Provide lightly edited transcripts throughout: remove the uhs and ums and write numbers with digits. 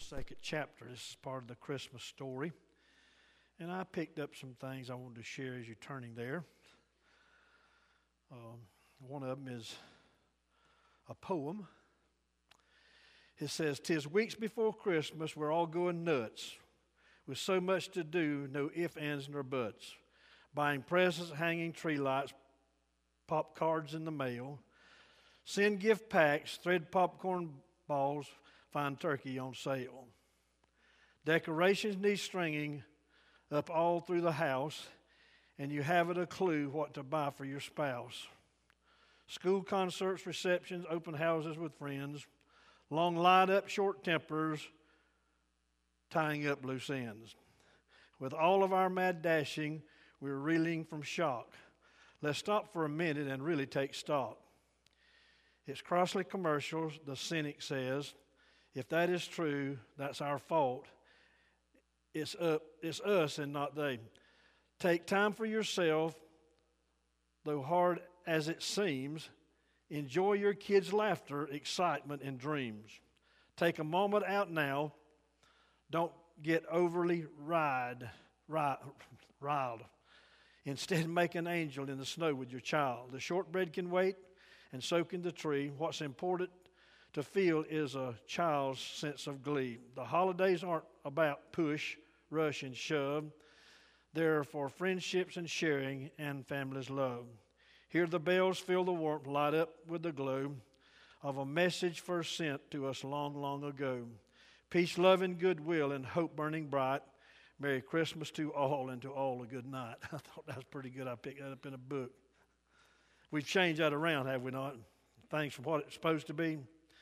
22nd chapter. This is part of the Christmas story. And I picked up some things I wanted to share as you're turning there. One of them is a poem. It says, "'Tis weeks before Christmas, we're all going nuts. With so much to do, no ifs, ands, nor buts. Buying presents, hanging tree lights, pop cards in the mail. Send gift packs, thread popcorn balls, find turkey on sale. Decorations need stringing up all through the house, and you haven't a clue what to buy for your spouse. School concerts, receptions, open houses with friends, long line-up, short tempers, tying up loose ends. With all of our mad dashing, we're reeling from shock. Let's stop for a minute and really take stock. It's costly commercials, the cynic says. If that is true, that's our fault. It's us and not they. Take time for yourself, though hard as it seems. Enjoy your kids' laughter, excitement, and dreams. Take a moment out now. Don't get overly riled. Instead, make an angel in the snow with your child. The shortbread can wait and soak in the tree. What's important to feel is a child's sense of glee. The holidays aren't about push, rush, and shove. They're for friendships and sharing and family's love. Hear the bells, feel the warmth, light up with the glow of a message first sent to us long, long ago. Peace, love, and goodwill, and hope burning bright. Merry Christmas to all, and to all a good night." I thought that was pretty good. I picked that up in a book. We've changed that around, have we not? Things from what it's supposed to be.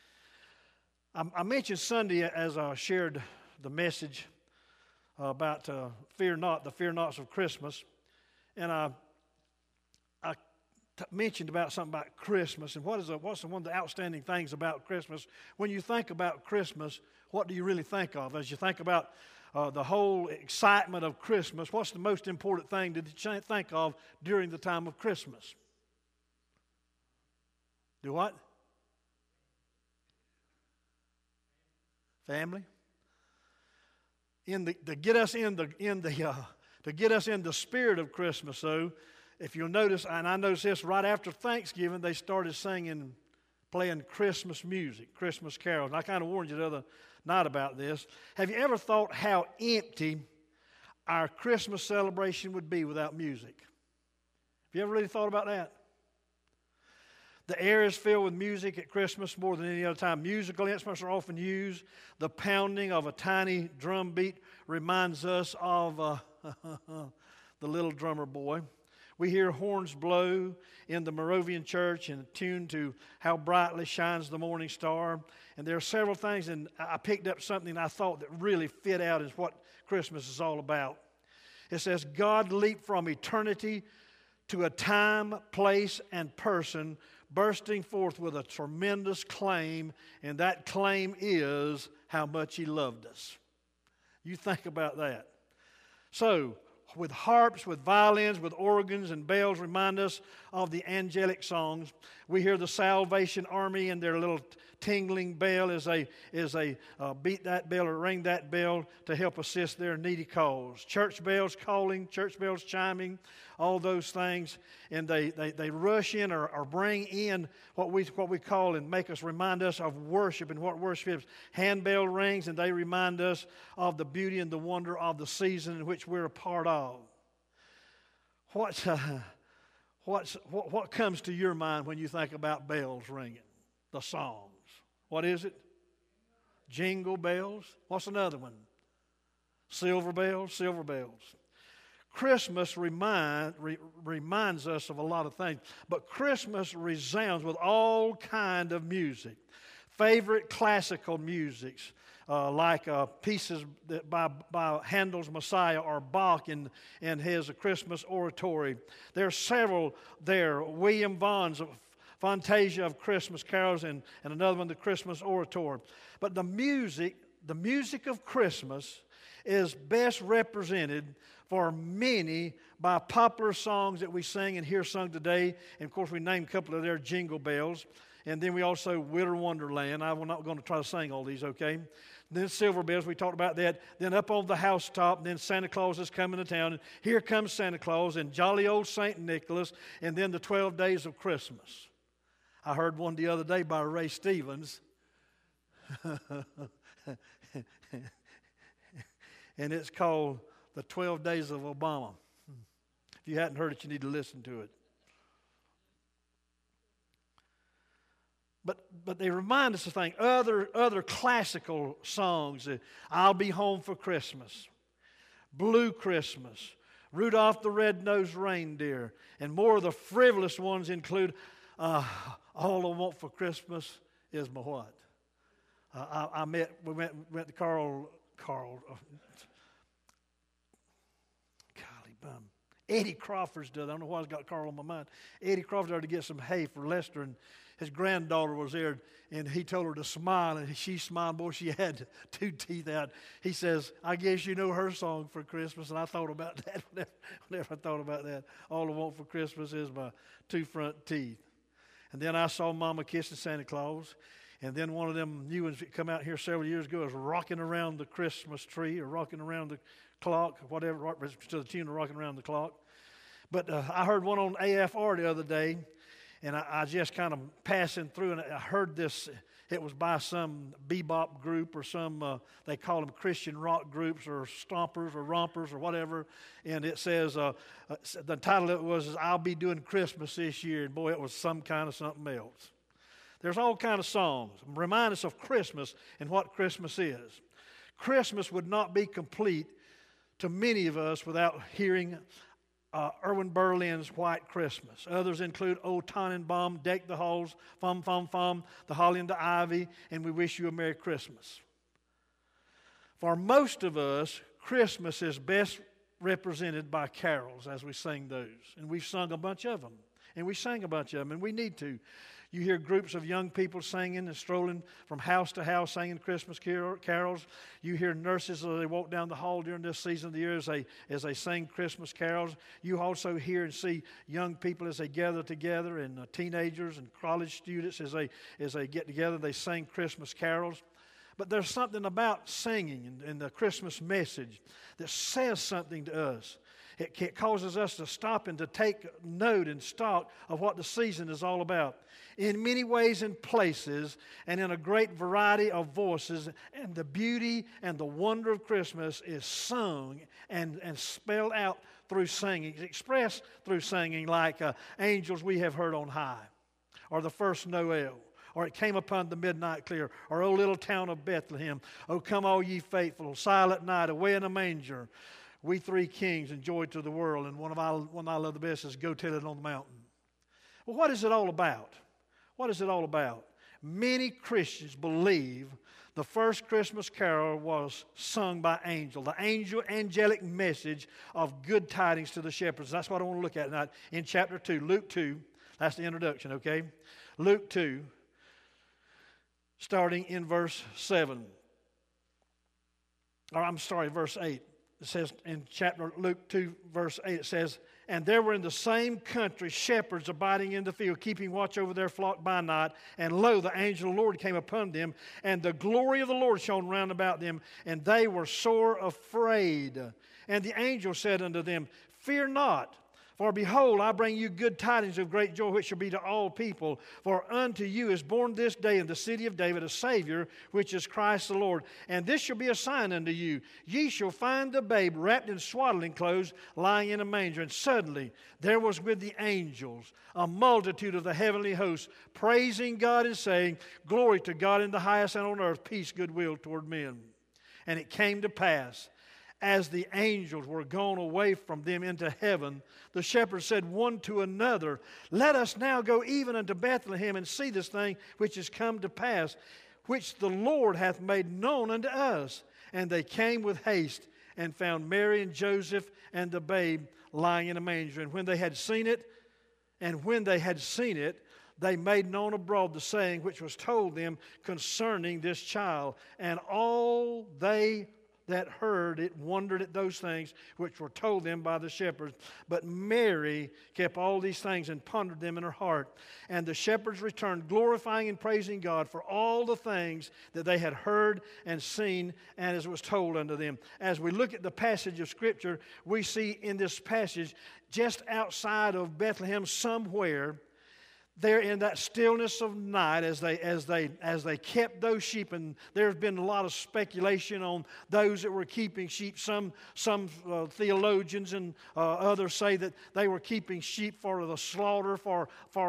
I mentioned Sunday as I shared the message about fear not, the fear nots of Christmas. And I mentioned about something about Christmas and what's one of the outstanding things about Christmas. When you think about Christmas, what do you really think of? As you think about the whole excitement of Christmas, what's the most important thing to think of during the time of Christmas? Do what? Family. To get us in the spirit of Christmas, though, if you'll notice, and I noticed this right after Thanksgiving, they started playing Christmas music, Christmas carols. And I kind of warned you the other night about this. Have you ever thought how empty our Christmas celebration would be without music? Have you ever really thought about that? The air is filled with music at Christmas more than any other time. Musical instruments are often used. The pounding of a tiny drum beat reminds us of the little drummer boy. We hear horns blow in the Moravian church in tune to "How Brightly Shines the Morning Star." And there are several things, and I picked up something I thought that really fit out as what Christmas is all about. It says, "God leaped from eternity to a time, place, and person, bursting forth with a tremendous claim, and that claim is how much He loved us." You think about that. So, with harps, with violins, with organs and bells remind us of the angelic songs. We hear the Salvation Army and their little tingling bell as they beat that bell or ring that bell to help assist their needy cause. Church bells calling, church bells chiming, all those things. And they rush in or bring in what we call and make us remind us of worship and what worship is. Handbell rings, and they remind us of the beauty and the wonder of the season in which we're a part of. What comes to your mind when you think about bells ringing? The songs. What is it? Jingle bells. What's another one? Silver bells. Christmas reminds us of a lot of things, but Christmas resounds with all kind of music. Favorite classical musics, like pieces by Handel's Messiah or Bach in his Christmas oratory. There are several there. William Vaughn's Fantasia of Christmas carols and another one, the Christmas oratory. But the music of Christmas is best represented for many by popular songs that we sing and hear sung today. And of course, we named a couple of their Jingle Bells. And then we also Winter Wonderland. I'm not going to try to sing all these, okay? Then silver bells, we talked about that. Then up on the housetop, then Santa Claus is coming to town. And here comes Santa Claus and jolly old St. Nicholas, and then the 12 days of Christmas. I heard one the other day by Ray Stevens. And it's called The 12 Days of Obama. If you hadn't heard it, you need to listen to it. But they remind us of things, other classical songs. I'll Be Home for Christmas, Blue Christmas, Rudolph the Red-Nosed Reindeer, and more of the frivolous ones include All I Want for Christmas Is My What. We went to Carl, golly bum. Eddie Crawford's done. I don't know why I've got Carl on my mind. Eddie Crawford had to get some hay for Lester, and his granddaughter was there, and he told her to smile, and she smiled. Boy, she had 2 teeth out. He says, I guess you know her song for Christmas, and I thought about that whenever I thought about that. All I want for Christmas is my 2 front teeth. And then I saw Mama kissing Santa Claus, and then one of them new ones that come out here several years ago was rocking around the Christmas tree or rocking around the clock, whatever, to the tune of rocking around the clock. But I heard one on AFR the other day, and I just kind of passing through, and I heard this. It was by some bebop group or some, they call them Christian rock groups or stompers or rompers or whatever. And it says, the title of it was, I'll Be Doing Christmas This Year. And boy, it was some kind of something else. There's all kind of songs. Remind us of Christmas and what Christmas is. Christmas would not be complete to many of us without hearing Erwin Berlin's White Christmas. Others include O Tannenbaum, Deck the Halls, Fum Fum Fum, The Holly and the Ivy, and We Wish You a Merry Christmas. For most of us, Christmas is best represented by carols as we sing those. And we've sung a bunch of them. And we sang a bunch of them, and we need to. You hear groups of young people singing and strolling from house to house singing Christmas carols. You hear nurses as they walk down the hall during this season of the year as they sing Christmas carols. You also hear and see young people as they gather together, and teenagers and college students as they get together, they sing Christmas carols. But there's something about singing and the Christmas message that says something to us. It causes us to stop and to take note and stock of what the season is all about. In many ways and places, and in a great variety of voices, and the beauty and the wonder of Christmas is sung and spelled out through singing, expressed through singing, like Angels We Have Heard on High, or The First Noel, or It Came Upon the Midnight Clear, or O Little Town of Bethlehem, O Come All Ye Faithful, Silent Night, Away in a Manger, We Three Kings, and Joy to the World. And one I love the best is Go Tell It on the Mountain. Well, what is it all about? What is it all about? Many Christians believe the first Christmas carol was sung by angel, the angelic message of good tidings to the shepherds. That's what I want to look at tonight in chapter 2, Luke 2. That's the introduction, okay? Luke 2, starting in verse 7. Or I'm sorry, verse 8. It says in chapter Luke 2, verse 8, it says, And there were in the same country shepherds abiding in the field, keeping watch over their flock by night. And lo, the angel of the Lord came upon them, and the glory of the Lord shone round about them, and they were sore afraid. And the angel said unto them, Fear not. For behold, I bring you good tidings of great joy, which shall be to all people. For unto you is born this day in the city of David a Savior, which is Christ the Lord. And this shall be a sign unto you. Ye shall find the babe wrapped in swaddling clothes, lying in a manger. And suddenly there was with the angels a multitude of the heavenly hosts, praising God and saying, Glory to God in the highest, and on earth peace, goodwill toward men. And it came to pass, as the angels were gone away from them into heaven, the shepherds said one to another, Let us now go even unto Bethlehem and see this thing which is come to pass, which the Lord hath made known unto us. And they came with haste and found Mary and Joseph and the babe lying in a manger. And when they had seen it, they made known abroad the saying which was told them concerning this child. And all they that heard it wondered at those things which were told them by the shepherds. But Mary kept all these things and pondered them in her heart. And the shepherds returned, glorifying and praising God for all the things that they had heard and seen, and as it was told unto them. As we look at the passage of Scripture, we see in this passage, just outside of Bethlehem somewhere, there in that stillness of night, as they kept those sheep, and there's been a lot of speculation on those that were keeping sheep. Some theologians and others say that they were keeping sheep for the slaughter, for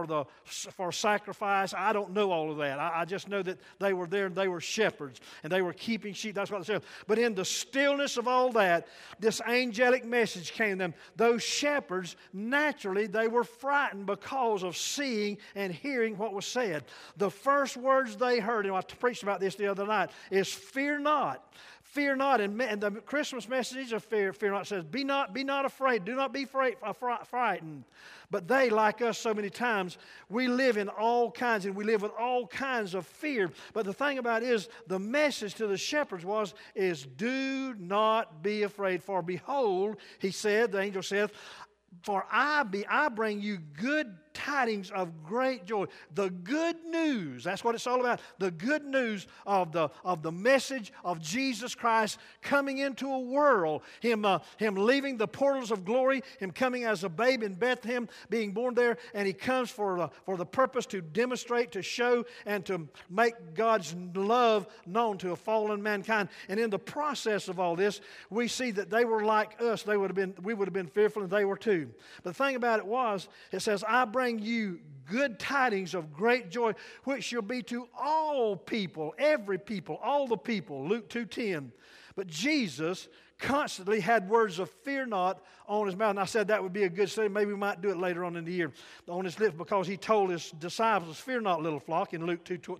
sacrifice. I don't know all of that. I just know that they were there and they were shepherds and they were keeping sheep. That's what it says. But in the stillness of all that, this angelic message came to them. Those shepherds, naturally, they were frightened because of seeing and hearing what was said. The first words they heard, and I preached about this the other night, is fear not. Fear not. And the Christmas message of fear not says, be not afraid. Do not be frightened. But they, like us so many times, we live in all kinds, and we live with all kinds of fear. But the thing about it is, the message to the shepherds is do not be afraid. For behold, he said, the angel saith, for I bring you good tidings of great joy. The good news, that's what it's all about. The good news of the message of Jesus Christ coming into a world. Him leaving the portals of glory, Him coming as a babe in Bethlehem, being born there, and He comes for the purpose to demonstrate, to show, and to make God's love known to a fallen mankind. And in the process of all this, we see that they were like us. We would have been fearful, and they were too. But the thing about it says, I bring you good tidings of great joy, which shall be to all people, every people, all the people, Luke 2:10. But Jesus constantly had words of fear not on His mouth. And I said that would be a good study. Maybe we might do it later on in the year on His lips, because He told His disciples, fear not, little flock, in Luke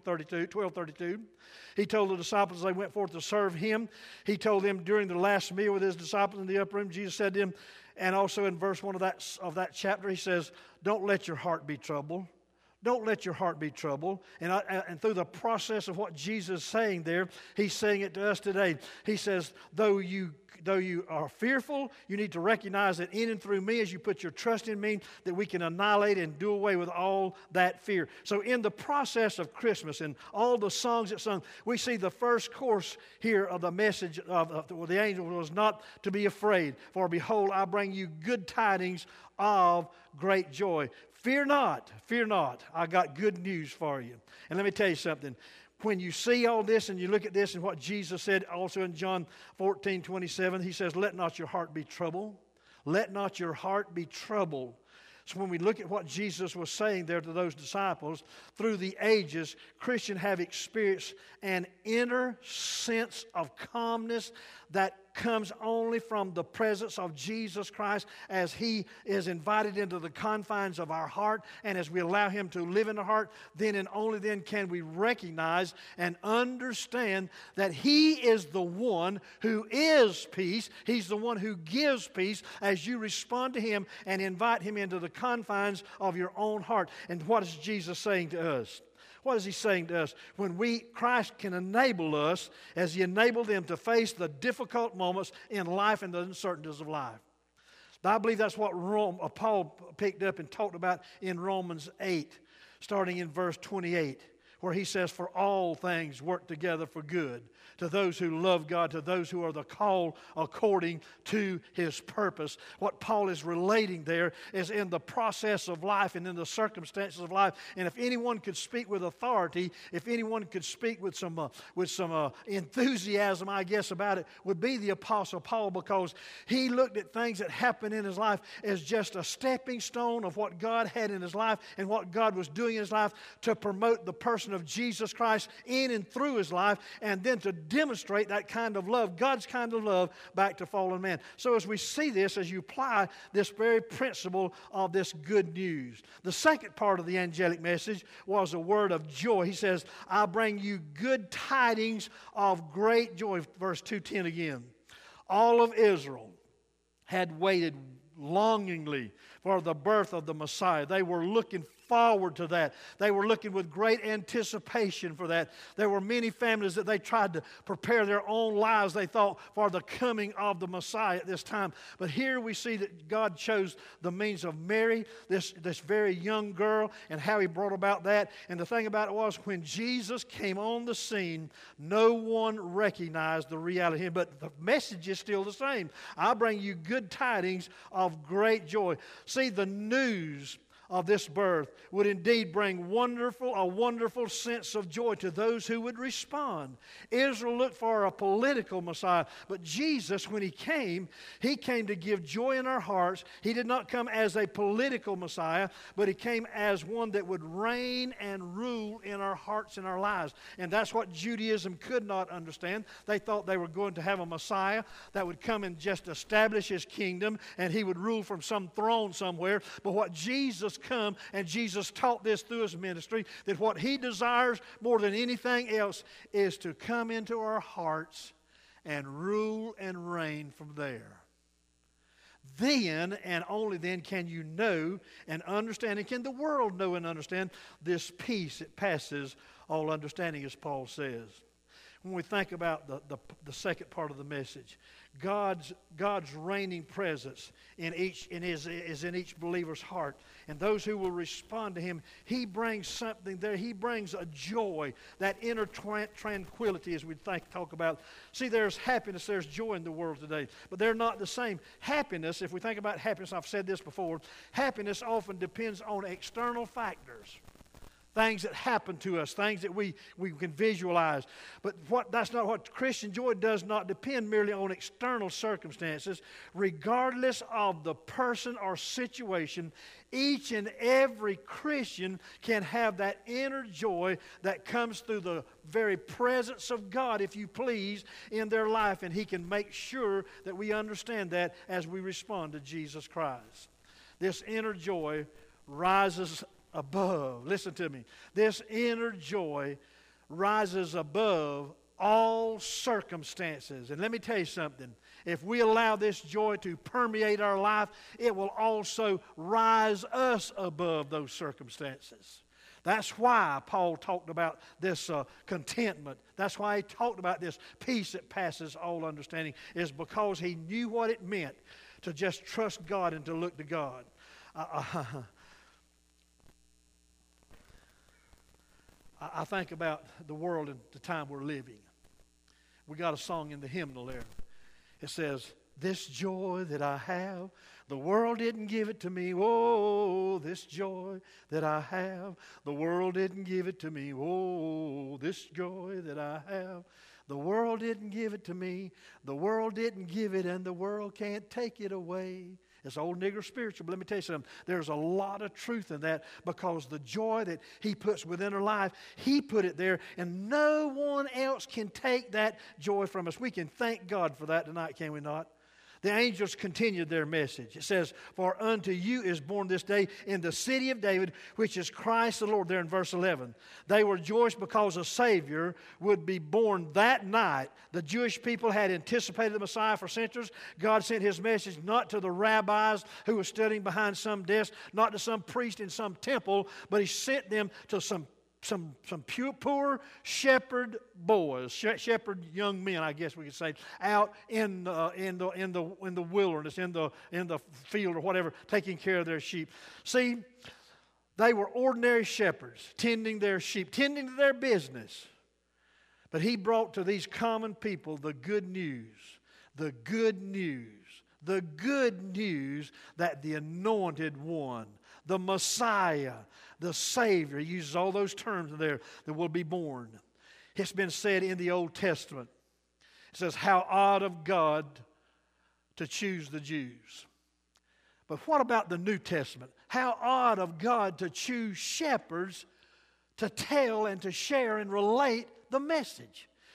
12:32. He told the disciples as they went forth to serve Him. He told them during the last meal with His disciples in the upper room, Jesus said to them, and also in verse 1 of that chapter, He says, don't let your heart be troubled. Don't let your heart be troubled. And through the process of what Jesus is saying there, He's saying it to us today. He says, though you are fearful, you need to recognize that in and through me, as you put your trust in me, that we can annihilate and do away with all that fear. So in the process of Christmas and all the songs that sung, we see the first course here of the message of the angel was not to be afraid. For behold, I bring you good tidings of great joy. Fear not, fear not. I got good news for you. And let me tell you something. When you see all this and you look at this and what Jesus said also in John 14:27, He says, let not your heart be troubled. Let not your heart be troubled. So when we look at what Jesus was saying there to those disciples, through the ages, Christians have experienced an inner sense of calmness that comes only from the presence of Jesus Christ as He is invited into the confines of our heart, and as we allow Him to live in our heart, then and only then can we recognize and understand that He is the one who is peace. He's the one who gives peace as you respond to Him and invite Him into the confines of your own heart. And what is Jesus saying to us? What is He saying to us? When Christ can enable us, as He enabled them to face the difficult moments in life and the uncertainties of life. I believe that's what Paul picked up and talked about in Romans 8, starting in verse 28, where he says, for all things work together for good to those who love God, to those who are the called according to His purpose. What Paul is relating there is in the process of life and in the circumstances of life. And if anyone could speak with authority, if anyone could speak with some enthusiasm, I guess, about it, would be the Apostle Paul, because he looked at things that happened in his life as just a stepping stone of what God had in his life and what God was doing in his life to promote the person of Jesus Christ in and through his life, and then to demonstrate that kind of love, God's kind of love, back to fallen man. So as we see this, as you apply this very principle of this good news, the second part of the angelic message was a word of joy. He says, I bring you good tidings of great joy. Verse 2:10 again. All of Israel had waited longingly for the birth of the Messiah. They were looking forward to that. They were looking with great anticipation for that. There were many families that they tried to prepare their own lives, they thought, for the coming of the Messiah at this time. But here we see that God chose the means of Mary, this very young girl, and how He brought about that. And the thing about it was, when Jesus came on the scene, no one recognized the reality. But the message is still the same. I bring you good tidings of great joy. See, the news of this birth would indeed bring a wonderful sense of joy to those who would respond. Israel looked for a political Messiah, but Jesus, when He came to give joy in our hearts. He did not come as a political Messiah, but He came as one that would reign and rule in our hearts and our lives. And that's what Judaism could not understand. They thought they were going to have a Messiah that would come and just establish His kingdom, and He would rule from some throne somewhere. But what Jesus come, and Jesus taught this through His ministry, that what He desires more than anything else is to come into our hearts and rule and reign from there. Then and only then can you know and understand, and can the world know and understand this peace that passes all understanding, as Paul says. When we think about the second part of the message, God's reigning presence is in each believer's heart. And those who will respond to Him, He brings something there. He brings a joy, that inner tranquility, as we talk about. See, there's happiness, there's joy in the world today, but they're not the same. Happiness, if we think about happiness, I've said this before, happiness often depends on external factors. Things that happen to us, things that we can visualize. But that's not what Christian joy does not depend merely on external circumstances. Regardless of the person or situation, each and every Christian can have that inner joy that comes through the very presence of God, if you please, in their life. And He can make sure that we understand that as we respond to Jesus Christ. This inner joy rises above. Listen to me. This inner joy rises above all circumstances. And let me tell you something. If we allow this joy to permeate our life, it will also rise us above those circumstances. That's why Paul talked about this contentment. That's why he talked about this peace that passes all understanding, is because he knew what it meant to just trust God and to look to God. I think about the world and the time we're living. We got a song in the hymnal there. It says, "This joy that I have, the world didn't give it to me. Oh, this joy that I have, the world didn't give it to me. Oh, this joy that I have, the world didn't give it to me. The world didn't give it, and the world can't take it away." It's old nigger spiritual, but let me tell you something. There's a lot of truth in that, because the joy that He puts within our life, He put it there, and no one else can take that joy from us. We can thank God for that tonight, can we not? The angels continued their message. It says, "For unto you is born this day in the city of David, which is Christ the Lord," there in verse 11. They were joyous because a Savior would be born that night. The Jewish people had anticipated the Messiah for centuries. God sent His message not to the rabbis who were studying behind some desk, not to some priest in some temple, but He sent them to some poor shepherd boys, shepherd young men, I guess we could say, out in the wilderness, in the field or whatever, taking care of their sheep. See, they were ordinary shepherds tending their sheep, tending to their business. But He brought to these common people the good news, the good news, the good news that the Anointed One, the Messiah, the Savior, He uses all those terms in there, that will be born. It's been said in the Old Testament. It says, "How odd of God to choose the Jews." But what about the New Testament? How odd of God to choose shepherds to tell and to share and relate the message.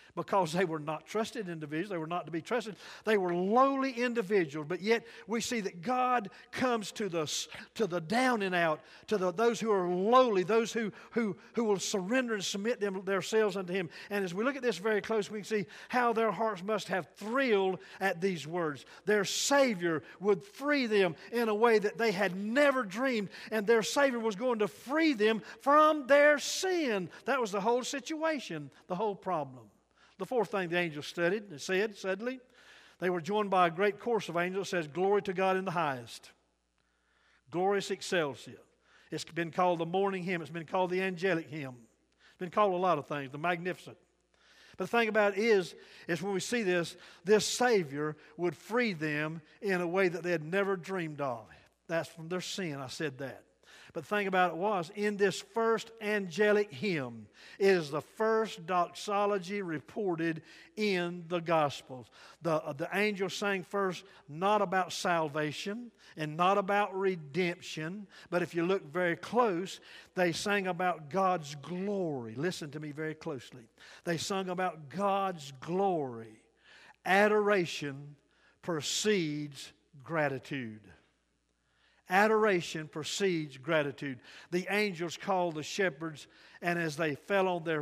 because they were not trusted individuals. They were not to be trusted. They were lowly individuals. But yet we see that God comes to the down and out, to those who are lowly, those who will surrender and submit themselves unto Him. And as we look at this very close, we can see how their hearts must have thrilled at these words. Their Savior would free them in a way that they had never dreamed, and their Savior was going to free them from their sin. That was the whole situation, the whole problem. The fourth thing the angels studied and said, suddenly, they were joined by a great chorus of angels. It says, glory to God in the highest. Glorious excelsior. It's been called the morning hymn. It's been called the angelic hymn. It's been called a lot of things, the magnificent. But the thing about it is when we see this Savior would free them in a way that they had never dreamed of. That's from their sin. I said that. But the thing about it was, in this first angelic hymn, it is the first doxology reported in the Gospels. The angels sang first not about salvation and not about redemption, but if you look very close, they sang about God's glory. Listen to me very closely. They sung about God's glory. Adoration precedes gratitude. Adoration precedes gratitude. The angels called the shepherds, and as they fell on their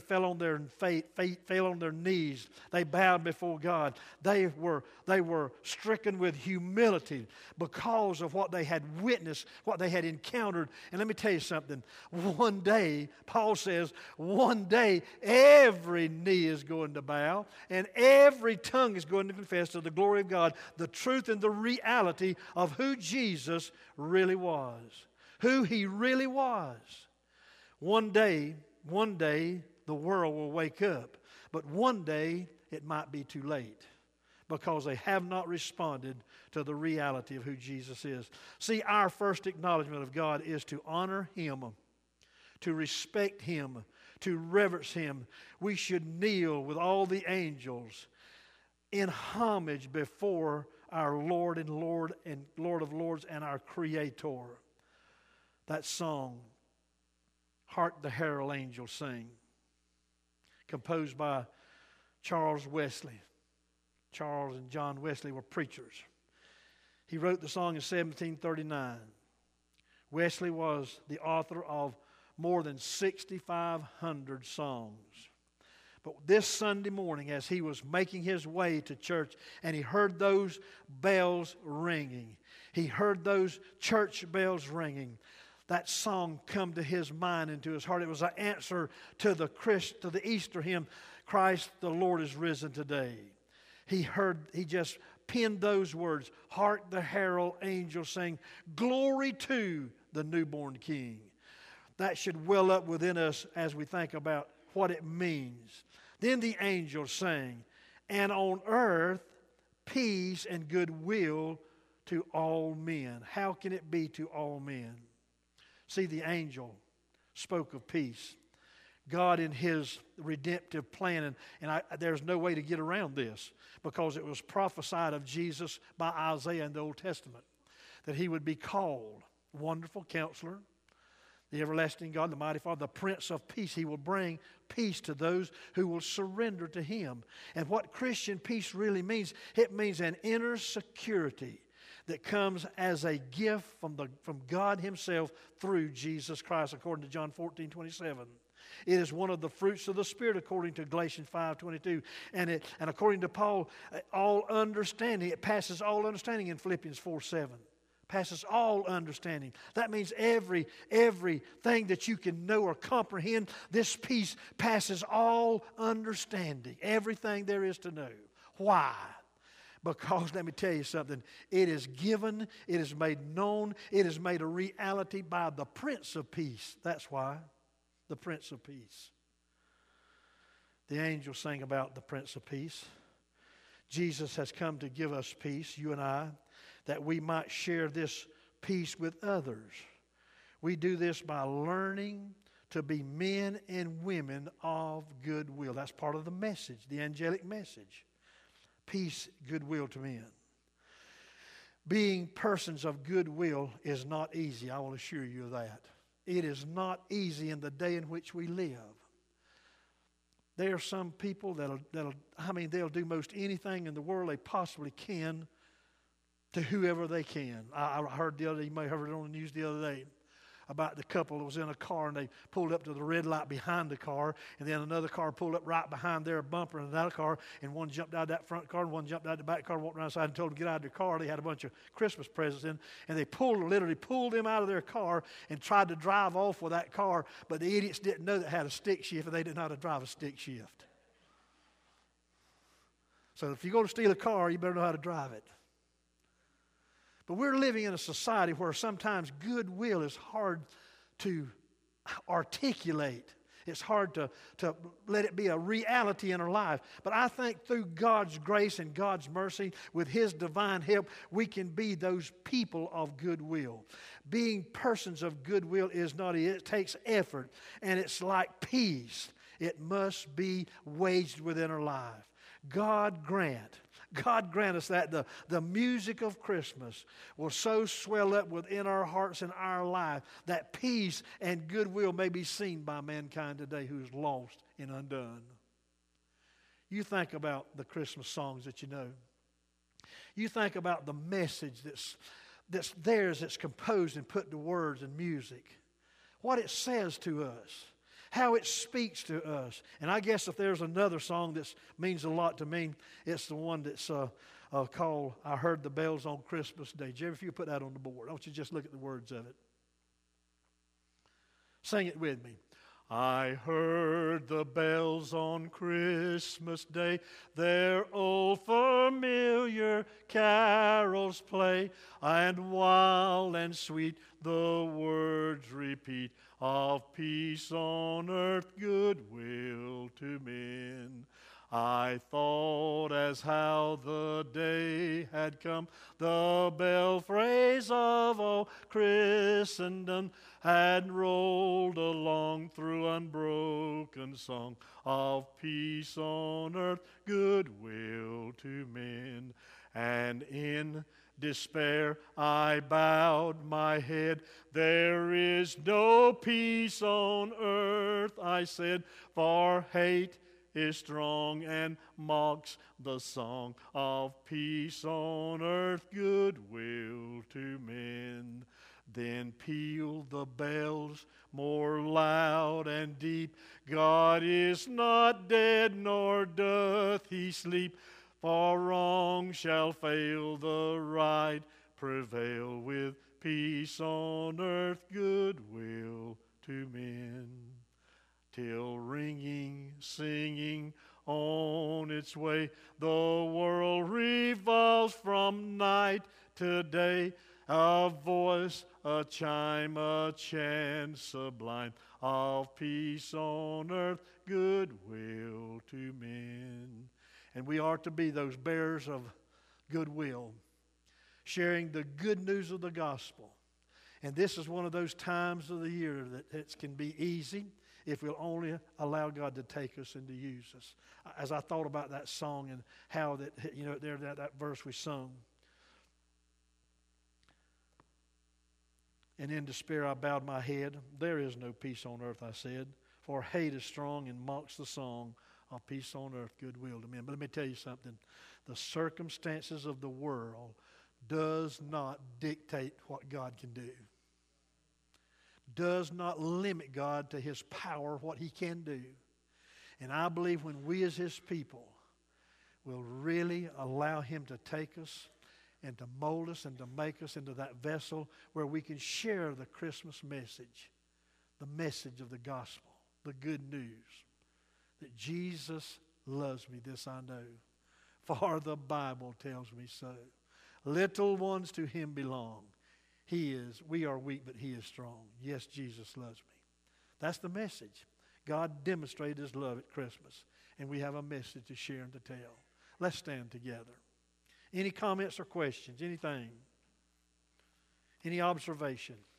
knees, they bowed before God. They were stricken with humility because of what they had witnessed, what they had encountered. And let me tell you something. One day, Paul says, one day every knee is going to bow, and every tongue is going to confess to the glory of God the truth and the reality of who Jesus really was, who He really was. One day, the world will wake up, but one day it might be too late because they have not responded to the reality of who Jesus is. See, our first acknowledgement of God is to honor Him, to respect Him, to reverence Him. We should kneel with all the angels in homage before our Lord of Lords and our Creator. That song, Hark the Herald Angels Sing, composed by Charles Wesley. Charles and John Wesley were preachers. He wrote the song in 1739. Wesley was the author of more than 6,500 songs. But this Sunday morning, as he was making his way to church and he heard those bells ringing, he heard those church bells ringing, that song come to his mind and to his heart. It was an answer to the Easter hymn, Christ the Lord is risen today. He just penned those words, Hark the herald angels sing, glory to the newborn King. That should well up within us as we think about what it means. Then the angels sang, and on earth peace and goodwill to all men. How can it be to all men? See, the angel spoke of peace. God in His redemptive plan, and there's no way to get around this because it was prophesied of Jesus by Isaiah in the Old Testament that He would be called Wonderful Counselor, the Everlasting God, the Mighty Father, the Prince of Peace. He will bring peace to those who will surrender to Him. And what Christian peace really means, it means an inner security that comes as a gift from God Himself through Jesus Christ, according to John 14:27. It is one of the fruits of the Spirit, according to Galatians 5:22. And according to Paul, all understanding, it passes all understanding in Philippians 4:7. Passes all understanding. That means everything that you can know or comprehend, this peace passes all understanding. Everything there is to know. Why? Because, let me tell you something, it is given, it is made known, it is made a reality by the Prince of Peace. That's why, the Prince of Peace. The angels sang about the Prince of Peace. Jesus has come to give us peace, you and I, that we might share this peace with others. We do this by learning to be men and women of goodwill. That's part of the message, the angelic message. Peace, goodwill to men. Being persons of goodwill is not easy, I will assure you of that. It is not easy in the day in which we live. There are some people they'll do most anything in the world they possibly can to whoever they can. I heard the other day, you may have heard it on the news the other day, about the couple that was in a car and they pulled up to the red light behind the car, and then another car pulled up right behind their bumper in another car, and one jumped out of that front car and one jumped out of the back car, walked around the side and told them to get out of their car. They had a bunch of Christmas presents in, and they literally pulled them out of their car and tried to drive off with that car, but the idiots didn't know that it had a stick shift, and they didn't know how to drive a stick shift. So if you're going to steal a car, you better know how to drive it. But we're living in a society where sometimes goodwill is hard to articulate. It's hard to let it be a reality in our life. But I think through God's grace and God's mercy, with His divine help, we can be those people of goodwill. Being persons of goodwill is not easy. It takes effort, and it's like peace. It must be waged within our life. God grant us that the music of Christmas will so swell up within our hearts and our life that peace and goodwill may be seen by mankind today who is lost and undone. You think about the Christmas songs that you know. You think about the message that's theirs, that's composed and put to words and music. What it says to us. How it speaks to us. And I guess if there's another song that means a lot to me, it's the one that's called I Heard the Bells on Christmas Day. Jerry, if you put that on the board, I want you to just look at the words of it. Sing it with me. I heard the bells on Christmas Day, their old familiar carols play, and wild and sweet the words repeat of peace on earth, goodwill to men. I thought as how the day had come, the belfrays of all Christendom had rolled along through unbroken song of peace on earth, goodwill to men. And in despair I bowed my head. There is no peace on earth, I said, for hate is strong and mocks the song of peace on earth, goodwill to men. Then peal the bells more loud and deep. God is not dead, nor doth He sleep. For wrong shall fail, the right prevail, with peace on earth, goodwill to men. Till ringing, singing on its way, the world revolves from night to day. A voice, a chime, a chant sublime of peace on earth, goodwill to men. And we are to be those bearers of goodwill, sharing the good news of the gospel. And this is one of those times of the year that it can be easy if we'll only allow God to take us and to use us. As I thought about that song and how that verse we sung. And in despair I bowed my head. There is no peace on earth, I said, for hate is strong and mocks the song of peace on earth, goodwill to men. But let me tell you something. The circumstances of the world does not dictate what God can do. Does not limit God to His power, what He can do. And I believe when we as His people will really allow Him to take us and to mold us and to make us into that vessel where we can share the Christmas message, the message of the gospel, the good news, that Jesus loves me, this I know, for the Bible tells me so. Little ones to Him belong. We are weak, but He is strong. Yes, Jesus loves me. That's the message. God demonstrated His love at Christmas, and we have a message to share and to tell. Let's stand together. Any comments or questions? Anything? Any observation?